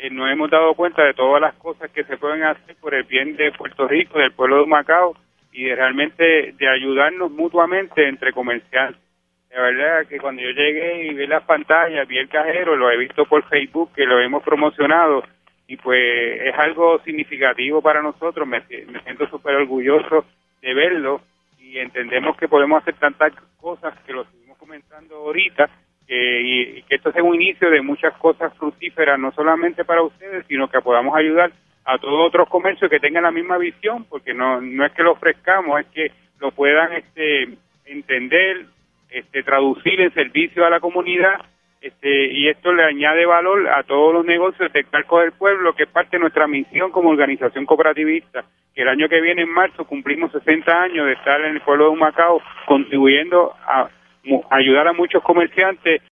nos hemos dado cuenta de todas las cosas que se pueden hacer por el bien de Puerto Rico, del pueblo de Humacao, y de realmente de ayudarnos mutuamente entre comerciantes. La verdad que cuando yo llegué y vi las pantallas, vi el cajero, lo he visto por Facebook, que lo hemos promocionado, y pues es algo significativo para nosotros. Me siento súper orgulloso de verlo, y entendemos que podemos hacer tantas cosas que lo seguimos comentando ahorita, y que esto sea un inicio de muchas cosas fructíferas, no solamente para ustedes, sino que podamos ayudar a todos otros comercios que tengan la misma visión, porque no es que lo ofrezcamos, es que lo puedan entender, traducir en servicio a la comunidad, y esto le añade valor a todos los negocios del Calco del Pueblo, que es parte de nuestra misión como organización cooperativista, que el año que viene, en marzo, cumplimos 60 años de estar en el pueblo de Humacao, contribuyendo a ayudar a muchos comerciantes